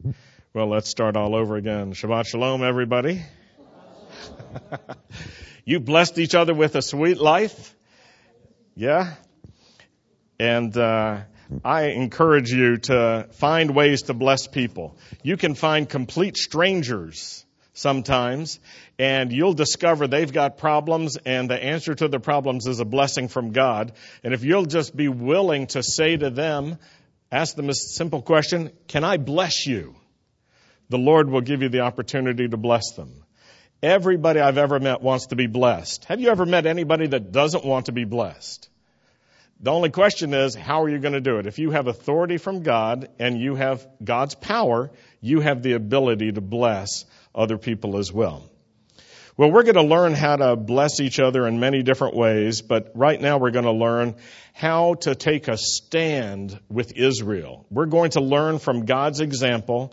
Well, let's start all over again. Shabbat shalom, everybody. You blessed each other with a sweet life? Yeah? And I encourage you to find ways to bless people. You can find complete strangers sometimes, and you'll discover they've got problems, and the answer to the problems is a blessing from God. And if you'll just be willing to say to them, ask them a simple question, can I bless you? The Lord will give you the opportunity to bless them. Everybody I've ever met wants to be blessed. Have you ever met anybody that doesn't want to be blessed? The only question is, how are you going to do it? If you have authority from God and you have God's power, you have the ability to bless other people as well. Well, we're going to learn how to bless each other in many different ways, but right now we're going to learn how to take a stand with Israel. We're going to learn from God's example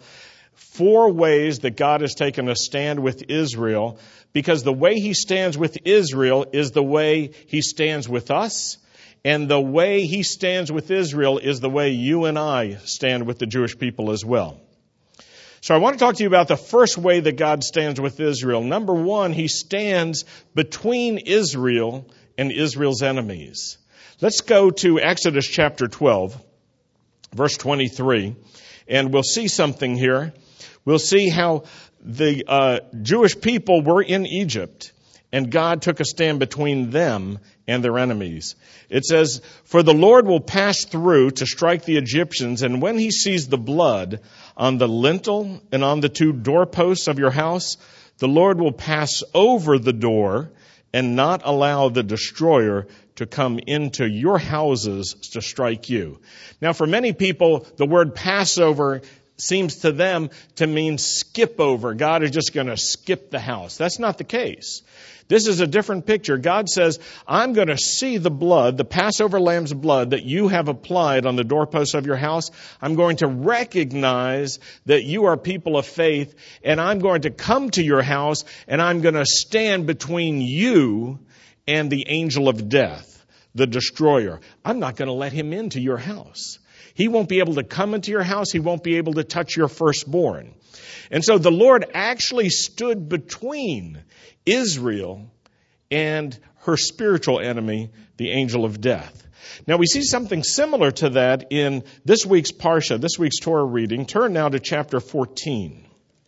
4 ways that God has taken a stand with Israel, because the way He stands with Israel is the way He stands with us, and the way He stands with Israel is the way you and I stand with the Jewish people as well. So I want to talk to you about the first way that God stands with Israel. Number 1, He stands between Israel and Israel's enemies. Let's go to Exodus chapter 12, verse 23, and we'll see something here. We'll see how the Jewish people were in Egypt, and God took a stand between them and their enemies. It says, "For the Lord will pass through to strike the Egyptians, and when He sees the blood on the lintel and on the 2 doorposts of your house, the Lord will pass over the door and not allow the destroyer to come into your houses to strike you." Now, for many people, the word Passover seems to them to mean skip over. God is just going to skip the house. That's not the case. This is a different picture. God says, I'm going to see the blood, the Passover lamb's blood that you have applied on the doorposts of your house. I'm going to recognize that you are people of faith, and I'm going to come to your house, and I'm going to stand between you and the angel of death, the destroyer. I'm not going to let him into your house. He won't be able to come into your house. He won't be able to touch your firstborn. And so the Lord actually stood between Israel and her spiritual enemy, the angel of death. Now we see something similar to that in this week's Parsha, this week's Torah reading. Turn now to chapter 14,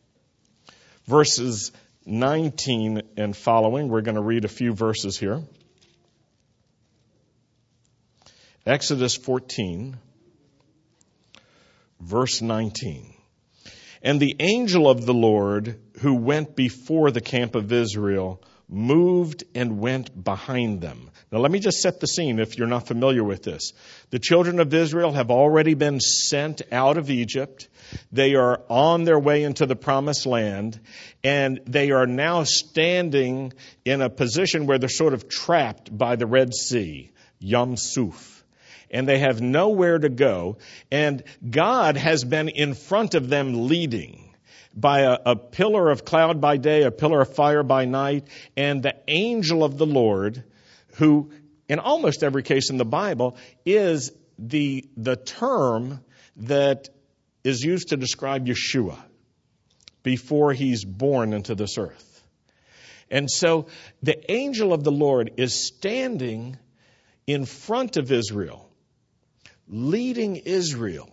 verses 19 and following. We're going to read a few verses here. Exodus 14. Verse 19. "And the angel of the Lord who went before the camp of Israel moved and went behind them." Now let me just set the scene if you're not familiar with this. The children of Israel have already been sent out of Egypt. They are on their way into the promised land, and they are now standing in a position where they're sort of trapped by the Red Sea, Yam Suf. And they have nowhere to go. And God has been in front of them leading by a pillar of cloud by day, a pillar of fire by night, and the angel of the Lord, who in almost every case in the Bible is the term that is used to describe Yeshua before he's born into this earth. And so the angel of the Lord is standing in front of Israel, leading Israel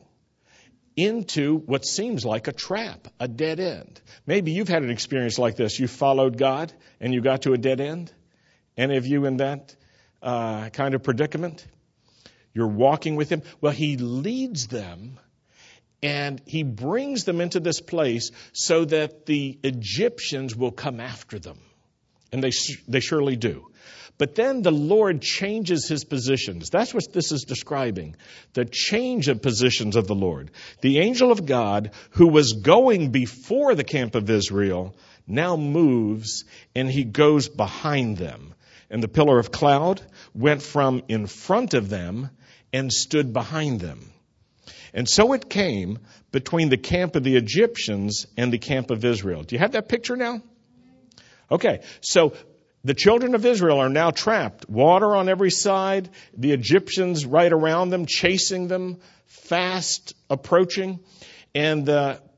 into what seems like a trap, a dead end. Maybe you've had an experience like this. You followed God and you got to a dead end. Any of you in that kind of predicament? You're walking with Him. Well, He leads them and He brings them into this place so that the Egyptians will come after them. And they surely do. But then the Lord changes His positions. That's what this is describing. The change of positions of the Lord. The angel of God, who was going before the camp of Israel, now moves and He goes behind them. And the pillar of cloud went from in front of them and stood behind them. And so it came between the camp of the Egyptians and the camp of Israel. Do you have that picture now? Okay, so the children of Israel are now trapped. Water on every side, the Egyptians right around them, chasing them, fast approaching. And the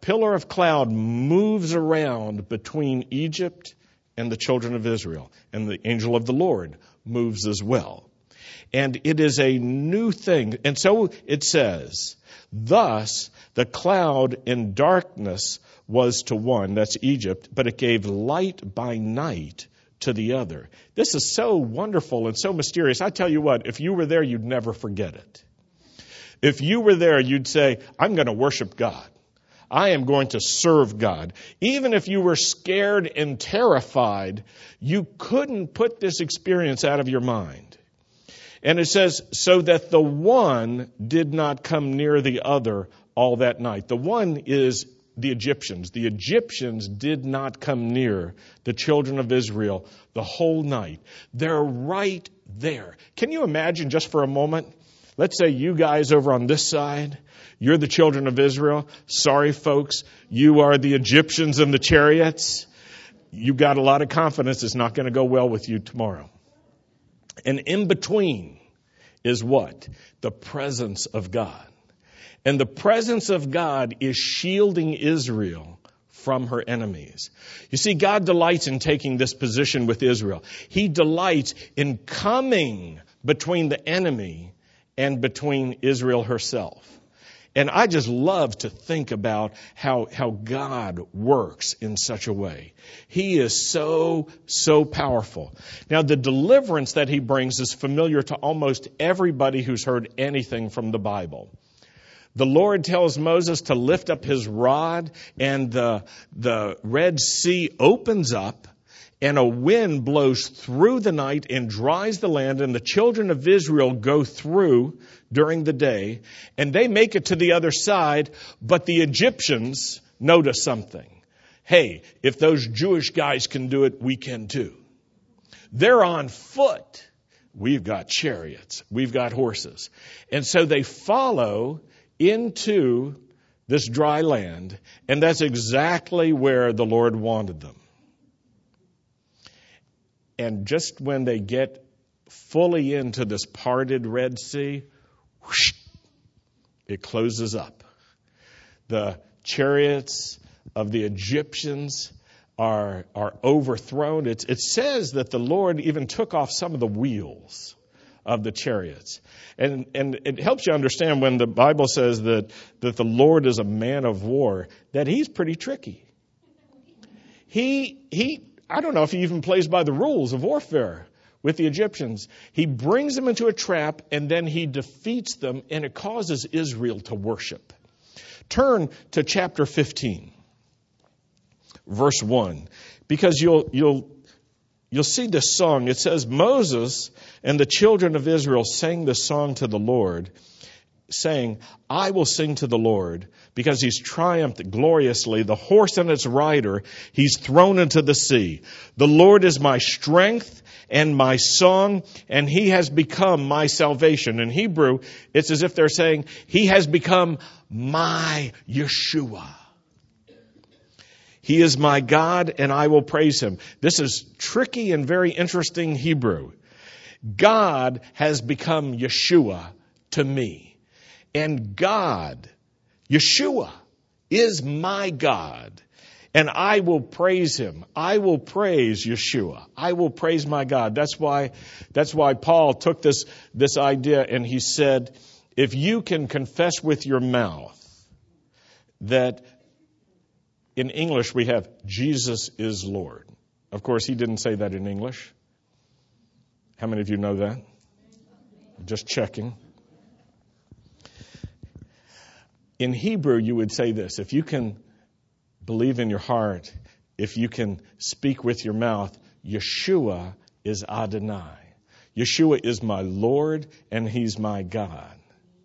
pillar of cloud moves around between Egypt and the children of Israel. And the angel of the Lord moves as well. And it is a new thing. And so it says, thus the cloud in darkness was to one, that's Egypt, but it gave light by night to the other. This is so wonderful and so mysterious. I tell you what, if you were there, you'd never forget it. If you were there, you'd say, I'm going to worship God. I am going to serve God. Even if you were scared and terrified, you couldn't put this experience out of your mind. And it says, so that the one did not come near the other all that night. The one is the Egyptians. The Egyptians did not come near the children of Israel the whole night. They're right there. Can you imagine just for a moment? Let's say you guys over on this side, you're the children of Israel. Sorry, folks, you are the Egyptians in the chariots. You got a lot of confidence it's not going to go well with you tomorrow. And in between is what? The presence of God. And the presence of God is shielding Israel from her enemies. You see, God delights in taking this position with Israel. He delights in coming between the enemy and between Israel herself. And I just love to think about how God works in such a way. He is so powerful. Now, the deliverance that he brings is familiar to almost everybody who's heard anything from the Bible. The Lord tells Moses to lift up his rod, and the Red Sea opens up, and a wind blows through the night and dries the land, and the children of Israel go through during the day, and they make it to the other side, but the Egyptians notice something. Hey, if those Jewish guys can do it, we can too. They're on foot. We've got chariots. We've got horses. And so they follow into this dry land, and that's exactly where the Lord wanted them. And just when they get fully into this parted Red Sea, whoosh, it closes up. The chariots of the Egyptians are overthrown. It says that the Lord even took off some of the wheels of the chariots. And it helps you understand when the Bible says that the Lord is a man of war, that he's pretty tricky. I don't know if he even plays by the rules of warfare with the Egyptians. He brings them into a trap, and then he defeats them, and it causes Israel to worship. Turn to chapter 15, verse 1, because you'll see this song. It says, Moses and the children of Israel sang this song to the Lord, saying, I will sing to the Lord, because he's triumphed gloriously. The horse and its rider he's thrown into the sea. The Lord is my strength and my song, and he has become my salvation. In Hebrew, it's as if they're saying, he has become my Yeshua. He is my God, and I will praise him. This is tricky and very interesting Hebrew. God has become Yeshua to me. And God, Yeshua, is my God. And I will praise him. I will praise Yeshua. I will praise my God. That's why Paul took this idea and he said, if you can confess with your mouth that, in English we have Jesus is Lord. Of course, he didn't say that in English. How many of you know that? Just checking. In Hebrew, you would say this: if you can believe in your heart, if you can speak with your mouth, Yeshua is Adonai. Yeshua is my Lord and he's my God.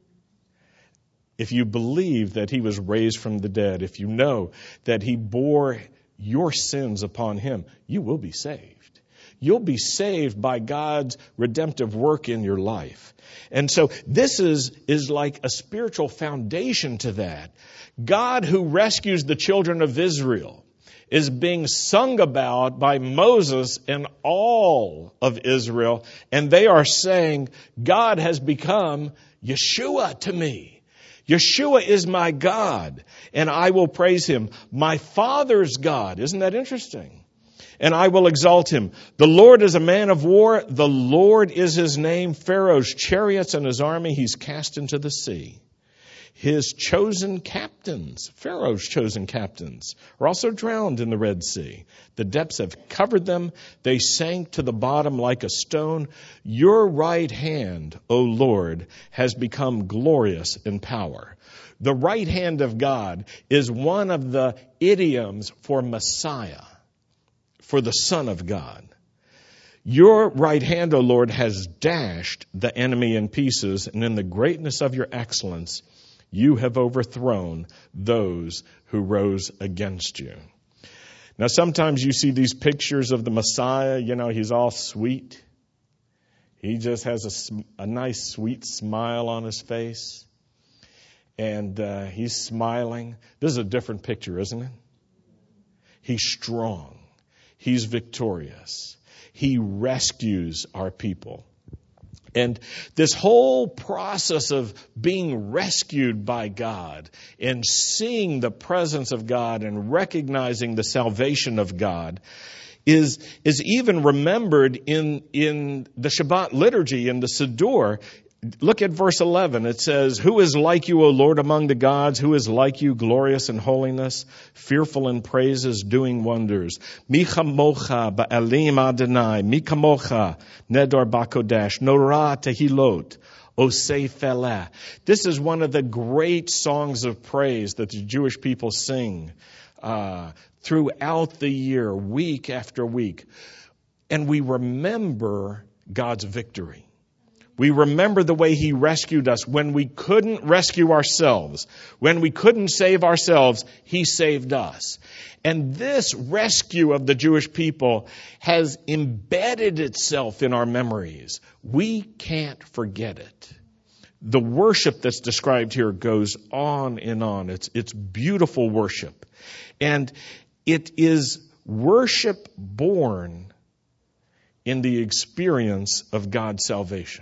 If you believe that he was raised from the dead, if you know that he bore your sins upon him, you will be saved. You'll be saved by God's redemptive work in your life. And so this is like a spiritual foundation to that. God, who rescues the children of Israel, is being sung about by Moses and all of Israel. And they are saying, God has become Yeshua to me. Yeshua is my God, and I will praise him. My Father's God. Isn't that interesting? And I will exalt him. The Lord is a man of war. The Lord is his name. Pharaoh's chariots and his army he's cast into the sea. His chosen captains, Pharaoh's chosen captains, are also drowned in the Red Sea. The depths have covered them. They sank to the bottom like a stone. Your right hand, O Lord, has become glorious in power. The right hand of God is one of the idioms for Messiah, for the Son of God. Your right hand, O Lord, has dashed the enemy in pieces, and in the greatness of your excellence, you have overthrown those who rose against you. Now, sometimes you see these pictures of the Messiah. You know, he's all sweet. He just has a nice, sweet smile on his face. And he's smiling. This is a different picture, isn't it? He's strong. He's victorious. He rescues our people. And this whole process of being rescued by God and seeing the presence of God and recognizing the salvation of God is even remembered in the Shabbat liturgy, in the Siddur. Look at verse 11. It says, who is like you, O Lord, among the gods? Who is like you, glorious in holiness, fearful in praises, doing wonders? Mi chamocha ba'elim Adonai, mi kamocha nedor bakodesh, nora tehilot, osei felah. This is one of the great songs of praise that the Jewish people sing throughout the year, week after week. And we remember God's victory. We remember the way he rescued us when we couldn't rescue ourselves. When we couldn't save ourselves, he saved us. And this rescue of the Jewish people has embedded itself in our memories. We can't forget it. The worship that's described here goes on and on. It's beautiful worship. And it is worship born in the experience of God's salvation.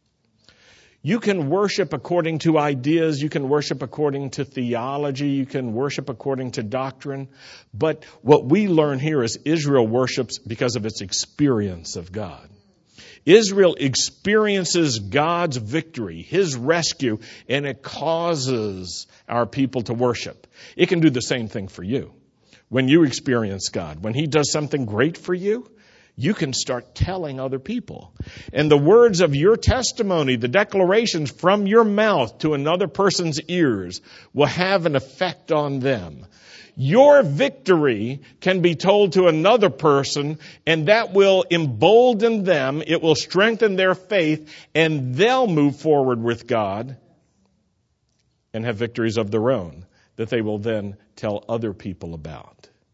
You can worship according to ideas. You can worship according to theology. You can worship according to doctrine. But what we learn here is Israel worships because of its experience of God. Israel experiences God's victory, his rescue, and it causes our people to worship. It can do the same thing for you. When you experience God, when he does something great for you, you can start telling other people. And the words of your testimony, the declarations from your mouth to another person's ears will have an effect on them. Your victory can be told to another person, and that will embolden them. It will strengthen their faith, and they'll move forward with God and have victories of their own that they will then tell other people about.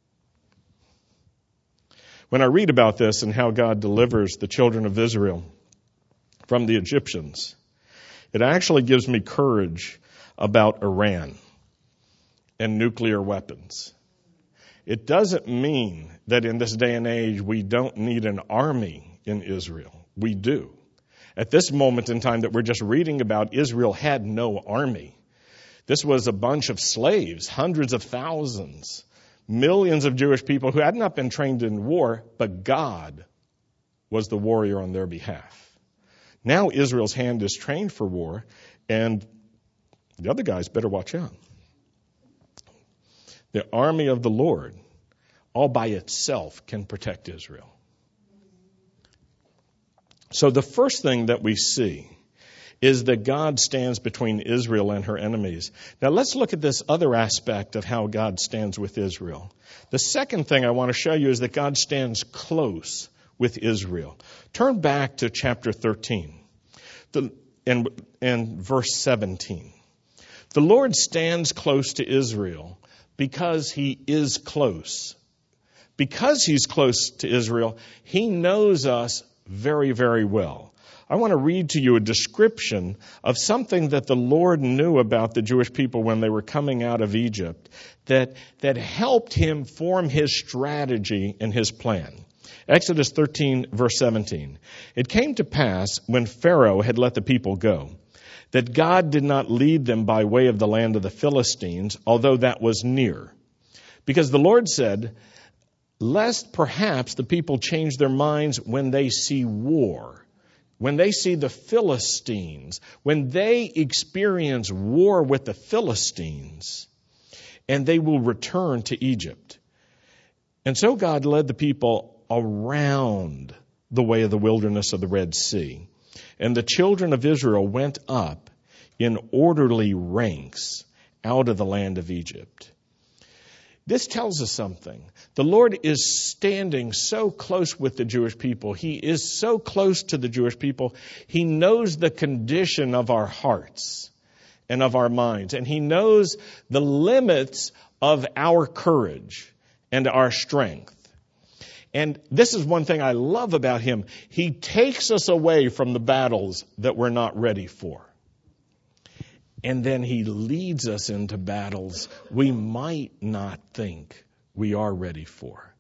When I read about this and how God delivers the children of Israel from the Egyptians, it actually gives me courage about Iran and nuclear weapons. It doesn't mean that in this day and age we don't need an army in Israel. We do. At this moment in time that we're just reading about, Israel had no army. This was a bunch of slaves, hundreds of thousands. Millions of Jewish people who had not been trained in war, but God was the warrior on their behalf. Now Israel's hand is trained for war, and the other guys better watch out. The army of the Lord, all by itself, can protect Israel. So the first thing that we see is that God stands between Israel and her enemies. Now let's look at this other aspect of how God stands with Israel. The second thing I want to show you is that God stands close with Israel. Turn back to chapter 13 and verse 17. The Lord stands close to Israel because he is close. Because he's close to Israel, he knows us very, very well. I want to read to you a description of something that the Lord knew about the Jewish people when they were coming out of Egypt that helped him form his strategy and his plan. Exodus 13, verse 17. It came to pass when Pharaoh had let the people go that God did not lead them by way of the land of the Philistines, although that was near. Because the Lord said, lest perhaps the people change their minds when they see war, when they see the Philistines, when they experience war with the Philistines, and they will return to Egypt. And so God led the people around the way of the wilderness of the Red Sea. And the children of Israel went up in orderly ranks out of the land of Egypt. This tells us something. The Lord is standing so close with the Jewish people. He is so close to the Jewish people. He knows the condition of our hearts and of our minds. And He knows the limits of our courage and our strength. And this is one thing I love about Him. He takes us away from the battles that we're not ready for. And then He leads us into battles we might not think we are ready for.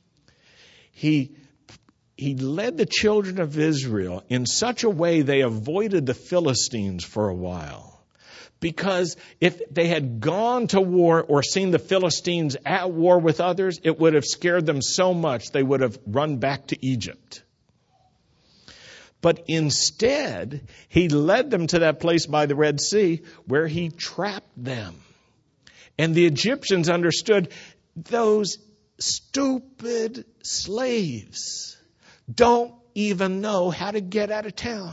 He led the children of Israel in such a way they avoided the Philistines for a while. Because if they had gone to war or seen the Philistines at war with others, it would have scared them so much they would have run back to Egypt. But instead, He led them to that place by the Red Sea where He trapped them. And the Egyptians understood, those stupid slaves don't even know how to get out of town.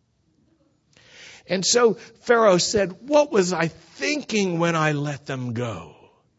And so Pharaoh said, what was I thinking when I let them go?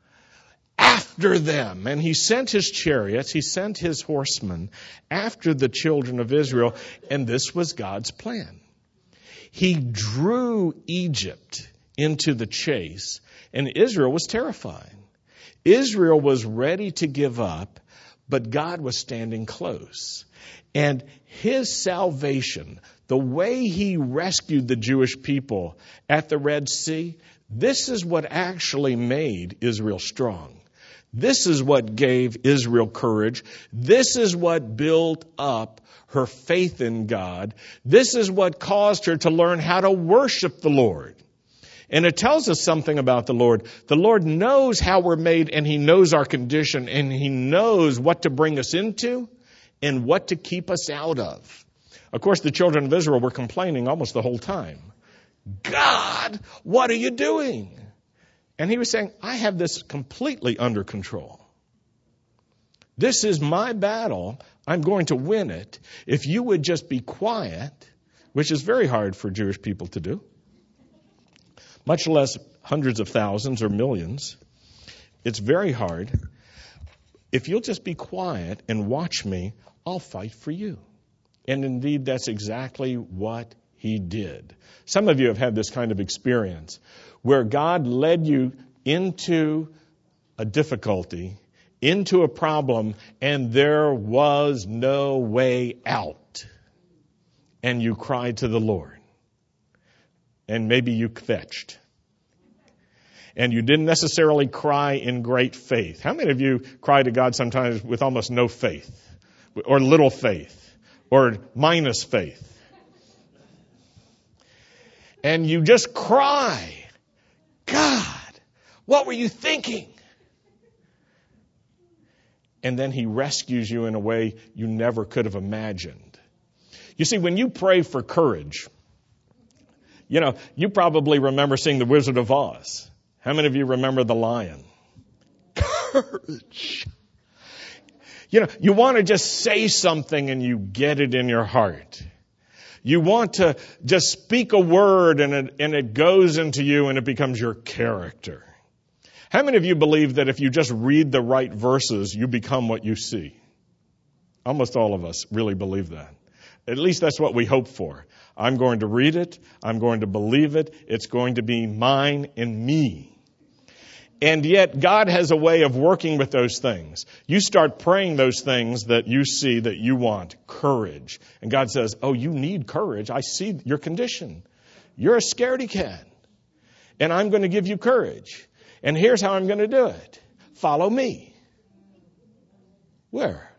After them. And he sent his chariots, he sent his horsemen after the children of Israel. And this was God's plan. He drew Egypt into the chase, and Israel was terrified. Israel was ready to give up, but God was standing close. And His salvation, the way He rescued the Jewish people at the Red Sea, this is what actually made Israel strong. This is what gave Israel courage. This is what built up her faith in God. This is what caused her to learn how to worship the Lord. And it tells us something about the Lord. The Lord knows how we're made, and He knows our condition, and He knows what to bring us into and what to keep us out of. Of course, the children of Israel were complaining almost the whole time. God, what are you doing? And He was saying, I have this completely under control. This is my battle. I'm going to win it. If you would just be quiet, which is very hard for Jewish people to do, much less hundreds of thousands or millions. It's very hard. If you'll just be quiet and watch me, I'll fight for you. And indeed, that's exactly what He did. Some of you have had this kind of experience where God led you into a difficulty, into a problem, and there was no way out. And you cried to the Lord. And maybe you kvetched. And you didn't necessarily cry in great faith. How many of you cry to God sometimes with almost no faith? Or little faith? Or minus faith? And you just cry, God, what were you thinking? And then He rescues you in a way you never could have imagined. You see, when you pray for courage, you probably remember seeing The Wizard of Oz. How many of you remember the lion? Courage. You want to just say something and you get it in your heart. You want to just speak a word and it goes into you and it becomes your character. How many of you believe that if you just read the right verses, you become what you see? Almost all of us really believe that. At least that's what we hope for. I'm going to read it. I'm going to believe it. It's going to be mine and me. And yet God has a way of working with those things. You start praying those things that you see that you want. Courage. And God says, oh, you need courage. I see your condition. You're a scaredy cat. And I'm going to give you courage. And here's how I'm going to do it. Follow me. Where?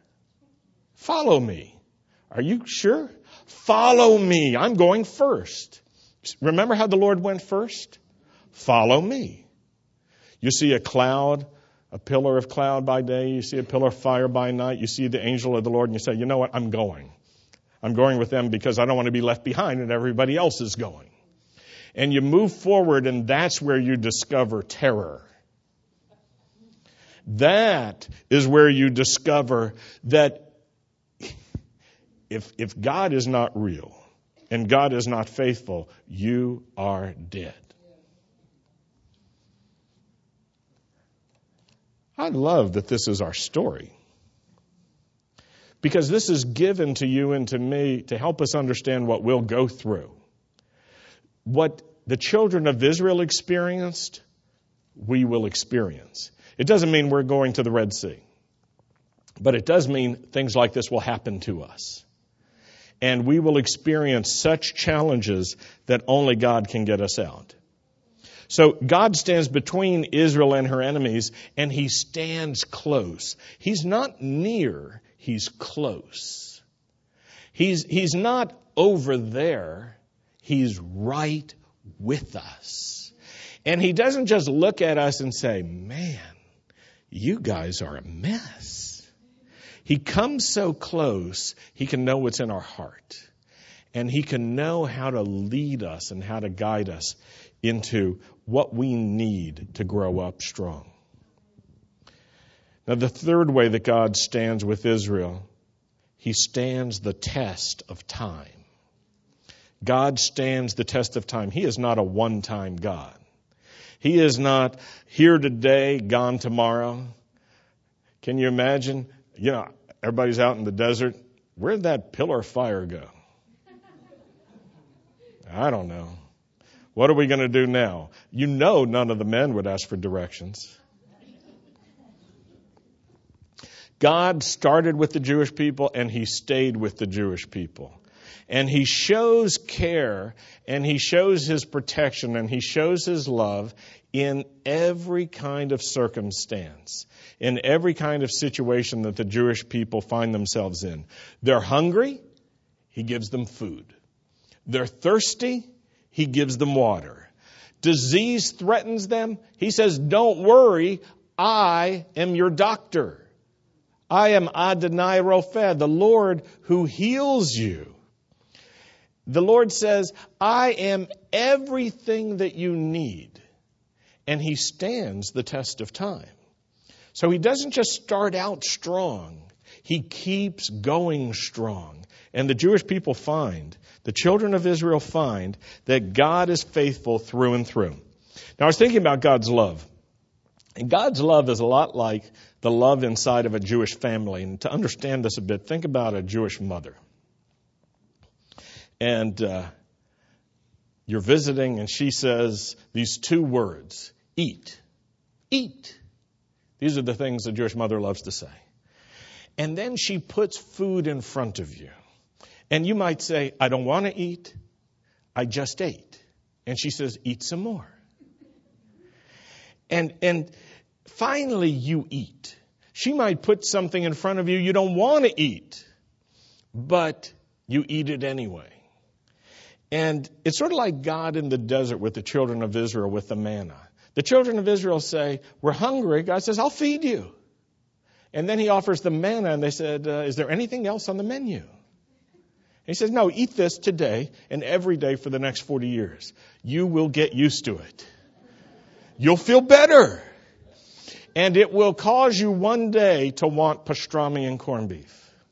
Follow me. Are you sure? Follow me. I'm going first. Remember how the Lord went first? Follow me. You see a cloud, a pillar of cloud by day. You see a pillar of fire by night. You see the angel of the Lord, and you say, you know what? I'm going. I'm going with them because I don't want to be left behind and everybody else is going. And you move forward, and that's where you discover terror. That is where you discover that if God is not real and God is not faithful, you are dead. I love that this is our story, because this is given to you and to me to help us understand what we'll go through. What the children of Israel experienced, we will experience. It doesn't mean we're going to the Red Sea, but it does mean things like this will happen to us. And we will experience such challenges that only God can get us out. So God stands between Israel and her enemies, and he stands close. He's not near, he's close. He's not over there, he's right with us. And he doesn't just look at us and say, man, you guys are a mess. He comes so close, he can know what's in our heart. And he can know how to lead us and how to guide us into what we need to grow up strong. Now, the third way that God stands with Israel, he stands the test of time. God stands the test of time. He is not a one-time God. He is not here today, gone tomorrow. Can you imagine? You know, everybody's out in the desert. Where'd that pillar of fire go? I don't know. What are we going to do now? You know, none of the men would ask for directions. God started with the Jewish people, and he stayed with the Jewish people. And he shows care, and he shows his protection, and he shows his love in every kind of circumstance, in every kind of situation that the Jewish people find themselves in. They're hungry, he gives them food. They're thirsty, he gives them water. Disease threatens them, he says, don't worry, I am your doctor. I am Adonai Rophe, the Lord who heals you. The Lord says, I am everything that you need. And he stands the test of time. So he doesn't just start out strong. He keeps going strong. And the Jewish people find, the children of Israel find, that God is faithful through and through. Now, I was thinking about God's love. And God's love is a lot like the love inside of a Jewish family. And to understand this a bit, think about a Jewish mother. And you're visiting, and she says these two words, eat, eat. These are the things the Jewish mother loves to say. And then she puts food in front of you. And you might say, I don't want to eat. I just ate. And she says, eat some more. And finally you eat. She might put something in front of you you don't want to eat, but you eat it anyway. And it's sort of like God in the desert with the children of Israel with the manna. The children of Israel say, we're hungry. God says, I'll feed you. And then he offers the manna, and they said, is there anything else on the menu? And he says, no, eat this today and every day for the next 40 years. You will get used to it. You'll feel better. And it will cause you one day to want pastrami and corned beef.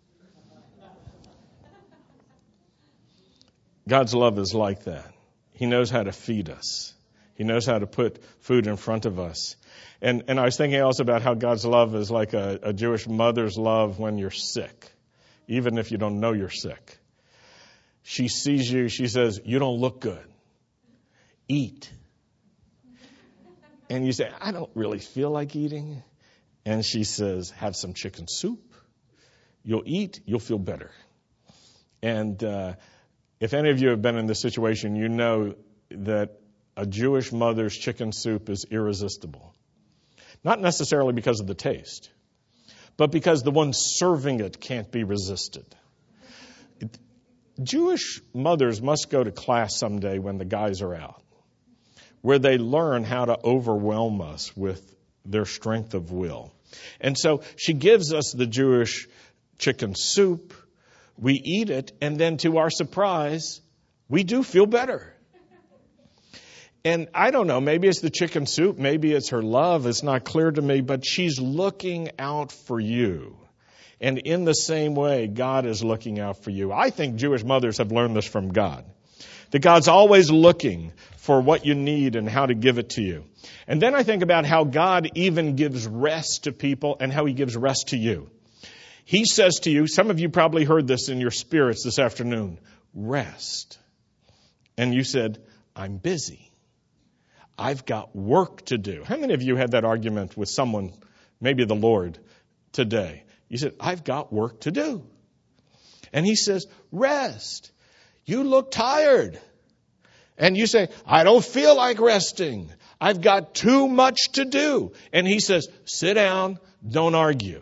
God's love is like that. He knows how to feed us. He knows how to put food in front of us. And I was thinking also about how God's love is like a Jewish mother's love when you're sick, even if you don't know you're sick. She sees you, she says, you don't look good. Eat. And you say, I don't really feel like eating. And she says, have some chicken soup. You'll eat, you'll feel better. And if any of you have been in this situation, you know that a Jewish mother's chicken soup is irresistible. Not necessarily because of the taste, but because the one serving it can't be resisted. Jewish mothers must go to class someday when the guys are out, where they learn how to overwhelm us with their strength of will. And so she gives us the Jewish chicken soup. We eat it, and then to our surprise, we do feel better. And I don't know, maybe it's the chicken soup, maybe it's her love, it's not clear to me, but she's looking out for you. And in the same way, God is looking out for you. I think Jewish mothers have learned this from God. That God's always looking for what you need and how to give it to you. And then I think about how God even gives rest to people and how he gives rest to you. He says to you, some of you probably heard this in your spirits this afternoon, rest. And you said, I'm busy. I've got work to do. How many of you had that argument with someone, maybe the Lord, today? You said, I've got work to do. And he says, rest. You look tired. And you say, I don't feel like resting. I've got too much to do. And he says, sit down, don't argue.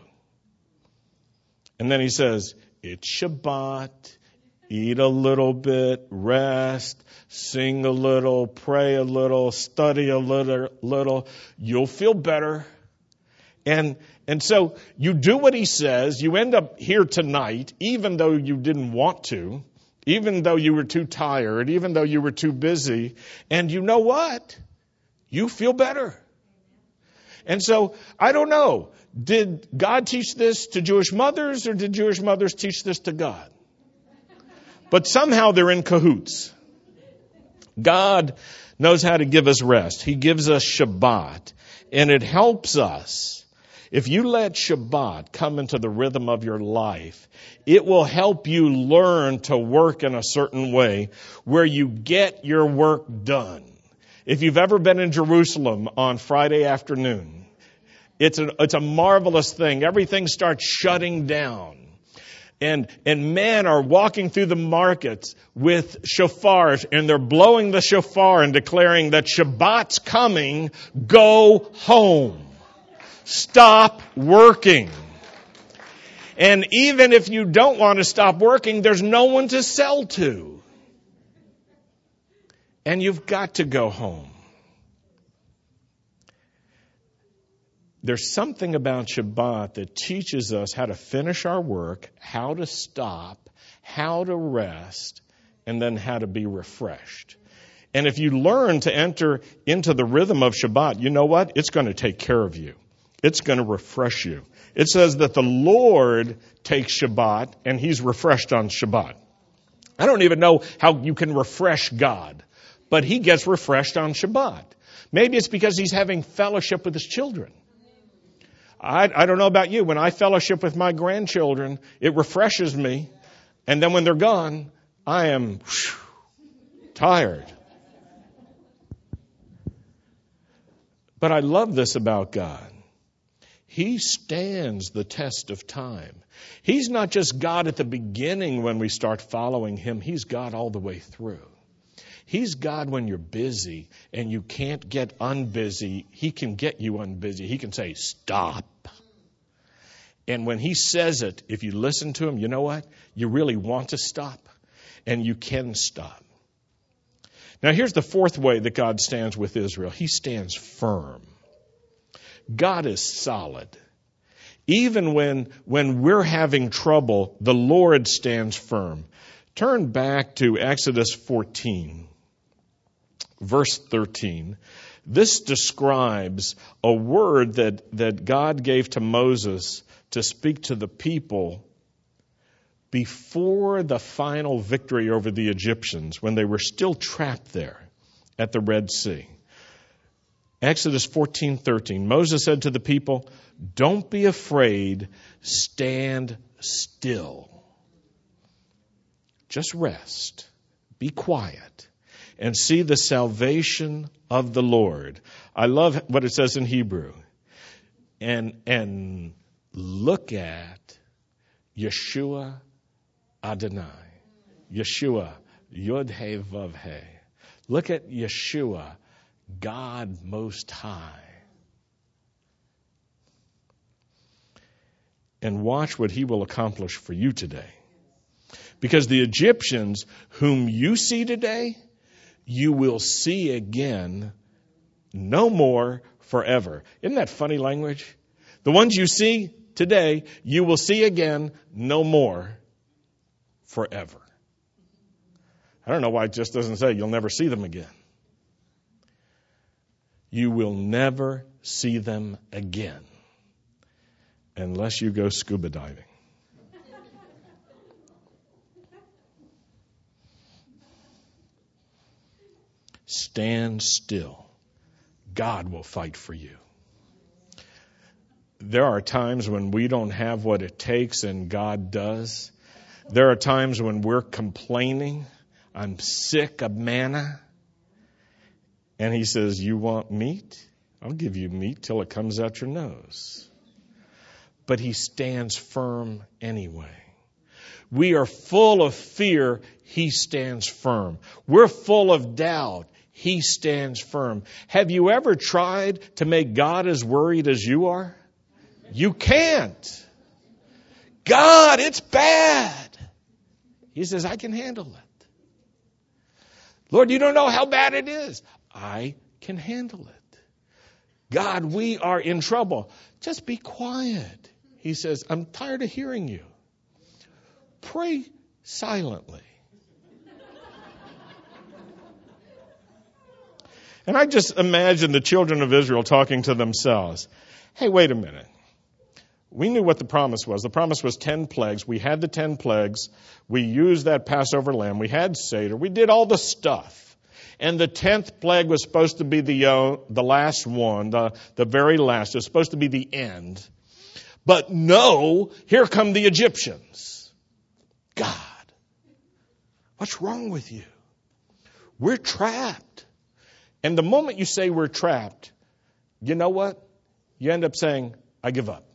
And then he says, it's Shabbat. Eat a little bit, rest, sing a little, pray a little, study a little. You'll feel better. And so you do what he says. You end up here tonight, even though you didn't want to, even though you were too tired, even though you were too busy. And you know what? You feel better. And so, I don't know. Did God teach this to Jewish mothers, or did Jewish mothers teach this to God? But somehow they're in cahoots. God knows how to give us rest. He gives us Shabbat. And it helps us. If you let Shabbat come into the rhythm of your life, it will help you learn to work in a certain way where you get your work done. If you've ever been in Jerusalem on Friday afternoon, it's a marvelous thing. Everything starts shutting down. And men are walking through the markets with shofars, and they're blowing the shofar and declaring that Shabbat's coming. Go home. Stop working. And even if you don't want to stop working, there's no one to sell to. And you've got to go home. There's something about Shabbat that teaches us how to finish our work, how to stop, how to rest, and then how to be refreshed. And if you learn to enter into the rhythm of Shabbat, you know what? It's going to take care of you. It's going to refresh you. It says that the Lord takes Shabbat and he's refreshed on Shabbat. I don't even know how you can refresh God, but he gets refreshed on Shabbat. Maybe it's because he's having fellowship with his children. I don't know about you. When I fellowship with my grandchildren, it refreshes me. And then when they're gone, I am tired. But I love this about God. He stands the test of time. He's not just God at the beginning when we start following him. He's God all the way through. He's God when you're busy and you can't get unbusy. He can get you unbusy. He can say, stop. And when he says it, if you listen to him, you know what? You really want to stop, and you can stop. Now, here's the fourth way that God stands with Israel. He stands firm. God is solid. Even when we're having trouble, the Lord stands firm. Turn back to Exodus 14, verse 13. This describes a word that God gave to Moses to speak to the people before the final victory over the Egyptians, when they were still trapped there at the Red Sea. Exodus 14:13. Moses said to the people, don't be afraid, stand still. Just rest, be quiet, and see the salvation of the Lord. I love what it says in Hebrew. And look at Yeshua Adonai. Yeshua, Yod-He Vav-He. Look at Yeshua, God Most High. And watch what he will accomplish for you today. Because the Egyptians whom you see today, you will see again no more forever. Isn't that funny language? The ones you see today, you will see again no more forever. I don't know why it just doesn't say you'll never see them again. You will never see them again unless you go scuba diving. Stand still. God will fight for you. There are times when we don't have what it takes and God does. There are times when we're complaining. I'm sick of manna. And he says, you want meat? I'll give you meat till it comes out your nose. But he stands firm anyway. We are full of fear. He stands firm. We're full of doubt. He stands firm. Have you ever tried to make God as worried as you are? You can't. God, it's bad. He says, I can handle it. Lord, you don't know how bad it is. I can handle it. God, we are in trouble. Just be quiet. He says, I'm tired of hearing you. Pray silently. And I just imagine the children of Israel talking to themselves. Hey, wait a minute. We knew what the promise was. The promise was 10 plagues. We had the 10 plagues. We used that Passover lamb. We had Seder. We did all the stuff. And the 10th plague was supposed to be the last one, the very last. It was supposed to be the end. But no, here come the Egyptians. God, what's wrong with you? We're trapped. And the moment you say we're trapped, you know what? You end up saying, I give up.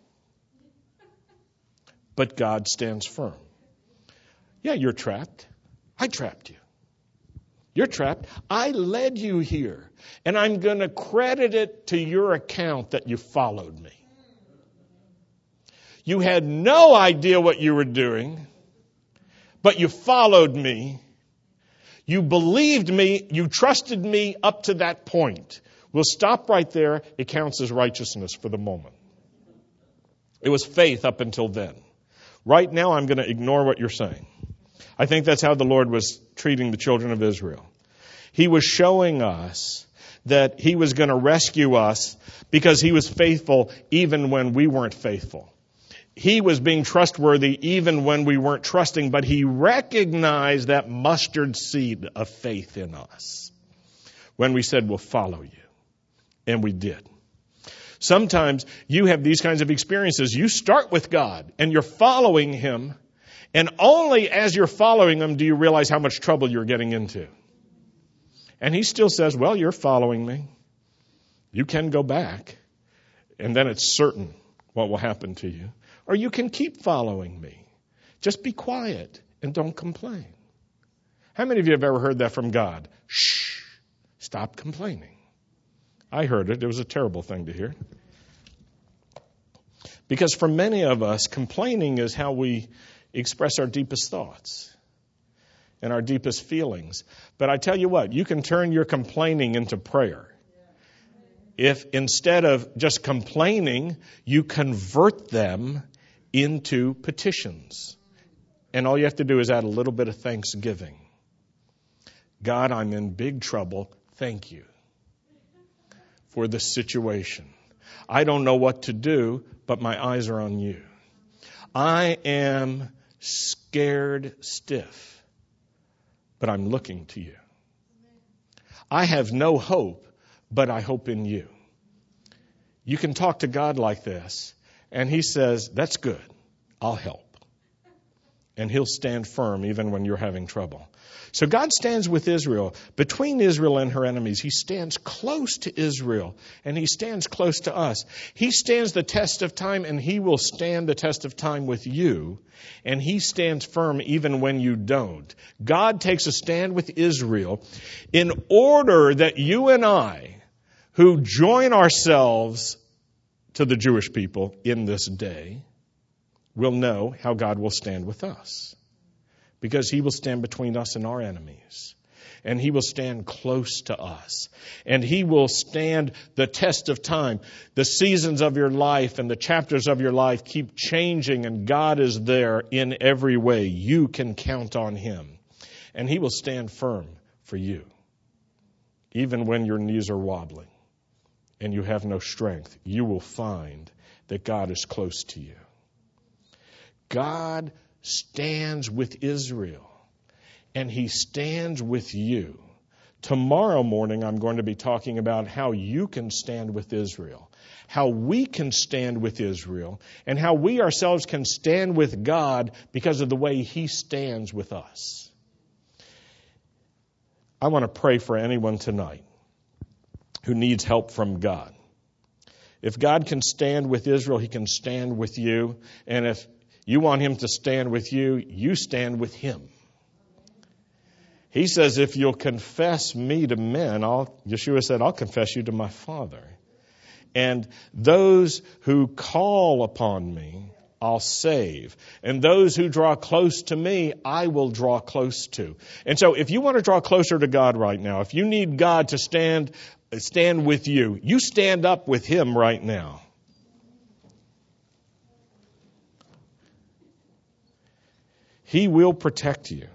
But God stands firm. Yeah, you're trapped. I trapped you. You're trapped. I led you here. And I'm going to credit it to your account that you followed me. You had no idea what you were doing, but you followed me. You believed me. You trusted me up to that point. We'll stop right there. It counts as righteousness for the moment. It was faith up until then. Right now, I'm going to ignore what you're saying. I think that's how the Lord was treating the children of Israel. He was showing us that he was going to rescue us because he was faithful even when we weren't faithful. He was being trustworthy even when we weren't trusting, but he recognized that mustard seed of faith in us when we said, we'll follow you. And we did. Sometimes you have these kinds of experiences. You start with God and you're following him, and only as you're following him do you realize how much trouble you're getting into. And he still says, well, you're following me. You can go back, and then it's certain what will happen to you. Or you can keep following me. Just be quiet and don't complain. How many of you have ever heard that from God? Shh, stop complaining. I heard it. It was a terrible thing to hear. Because for many of us, complaining is how we express our deepest thoughts and our deepest feelings. But I tell you what, you can turn your complaining into prayer. If instead of just complaining, you convert them into petitions. And all you have to do is add a little bit of thanksgiving. God, I'm in big trouble. Thank you for this situation. I don't know what to do, but my eyes are on you. I am scared stiff, but I'm looking to you. I have no hope, but I hope in you. You can talk to God like this, and he says, that's good. I'll help. And he'll stand firm even when you're having trouble. So God stands with Israel. Between Israel and her enemies, he stands close to Israel, and he stands close to us. He stands the test of time, and he will stand the test of time with you, and he stands firm even when you don't. God takes a stand with Israel in order that you and I, who join ourselves to the Jewish people in this day, will know how God will stand with us. because He will stand between us and our enemies. And He will stand close to us. And He will stand the test of time. The seasons of your life and the chapters of your life keep changing, and God is there in every way. You can count on Him. And He will stand firm for you, even when your knees are wobbling and you have no strength. You will find that God is close to you. God stands with Israel, and He stands with you. Tomorrow morning, I'm going to be talking about how you can stand with Israel, how we can stand with Israel, and how we ourselves can stand with God because of the way He stands with us. I want to pray for anyone tonight who needs help from God. If God can stand with Israel, He can stand with you. And if you want Him to stand with you, you stand with Him. He says, if you'll confess me to men, Yeshua said, I'll confess you to my Father. And those who call upon me, I'll save. And those who draw close to me, I will draw close to. And so if you want to draw closer to God right now, if you need God to stand with you, you stand up with Him right now. He will protect you.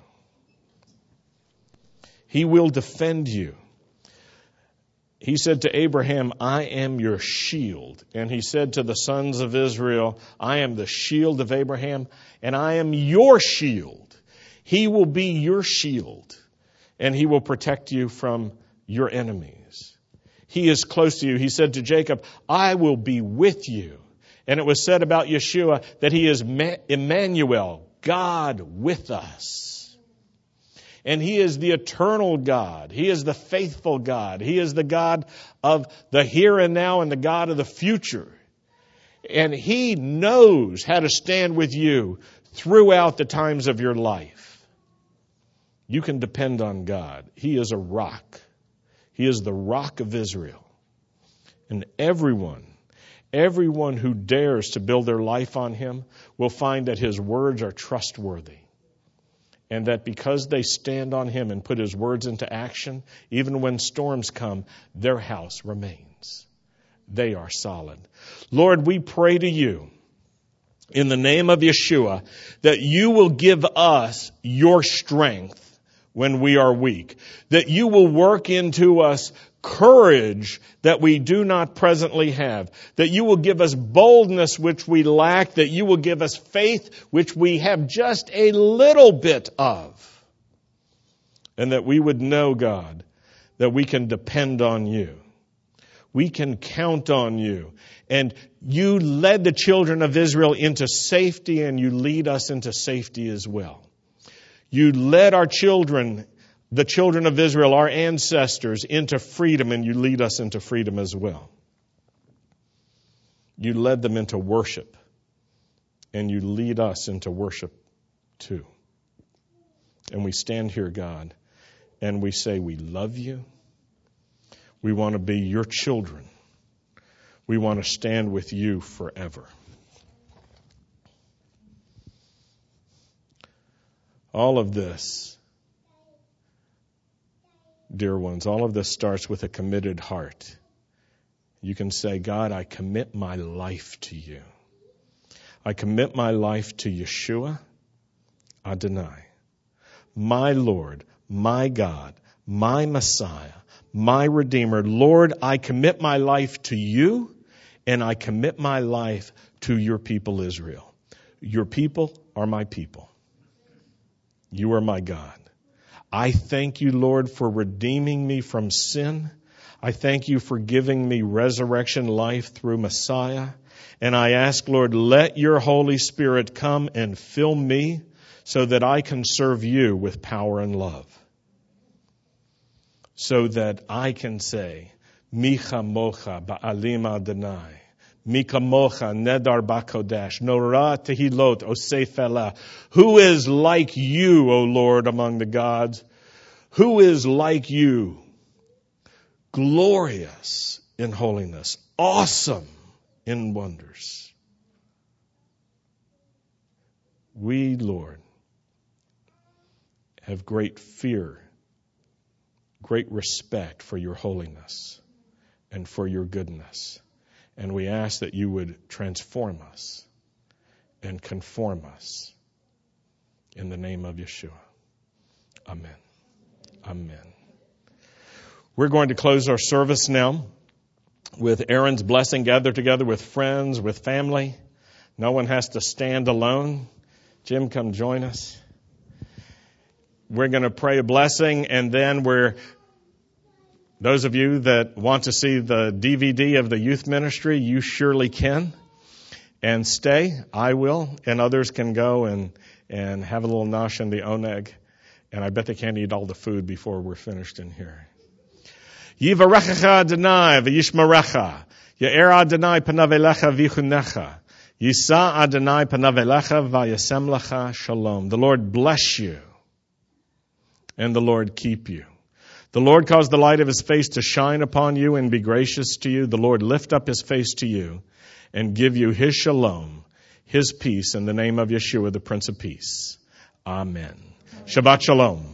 He will defend you. He said to Abraham, I am your shield. And He said to the sons of Israel, I am the shield of Abraham, and I am your shield. He will be your shield, and He will protect you from your enemies. He is close to you. He said to Jacob, I will be with you. And it was said about Yeshua that He is Emmanuel, God with us. And He is the eternal God. He is the faithful God. He is the God of the here and now and the God of the future. And He knows how to stand with you throughout the times of your life. You can depend on God. He is a rock. He is the rock of Israel. And everyone who dares to build their life on Him will find that His words are trustworthy. And that because they stand on Him and put His words into action, even when storms come, their house remains. They are solid. Lord, we pray to You in the name of Yeshua that You will give us Your strength when we are weak. That You will work into us courage that we do not presently have. That You will give us boldness which we lack. That You will give us faith which we have just a little bit of. And that we would know, God, that we can depend on You. We can count on You. And You led the children of Israel into safety, and You lead us into safety as well. You led our children, the children of Israel, our ancestors, into freedom, and You lead us into freedom as well. You led them into worship, and You lead us into worship too. And we stand here, God, and we say we love You. We want to be Your children. We want to stand with You forever. All of this, dear ones, all of this starts with a committed heart. You can say, God, I commit my life to You. I commit my life to Yeshua Adonai, my Lord, my God, my Messiah, my Redeemer. Lord, I commit my life to You, and I commit my life to Your people Israel. Your people are my people. You are my God. I thank You, Lord, for redeeming me from sin. I thank You for giving me resurrection life through Messiah. And I ask, Lord, let Your Holy Spirit come and fill me so that I can serve You with power and love. So that I can say, Micha mocha ba'alim Adonai. Mika mocha nedar bakodesh, nora tehilot osefela. Who is like You, O Lord, among the gods? Who is like You? Glorious in holiness, awesome in wonders. We, Lord, have great fear, great respect for your holiness and for your goodness. And we ask that you would transform us and conform us in the name of Yeshua. Amen. Amen. We're going to close our service now with Aaron's blessing, gather together with friends, with family. No one has to stand alone. Jim, come join us. We're going to pray a blessing, and then those of you that want to see the DVD of the youth ministry, you surely can. And stay, I will, and others can go and have a little nosh in the oneg. And I bet they can't eat all the food before we're finished in here. Yivarechecha Adonai v'yishmerecha. Ye'er Adonai panav elecha v'yichunecha. Yisa Adonai panav elecha v'yasem lecha shalom. The Lord bless you, and the Lord keep you. The Lord cause the light of his face to shine upon you and be gracious to you. The Lord lift up his face to you and give you his shalom, his peace, in the name of Yeshua, the Prince of Peace. Amen. Shabbat shalom.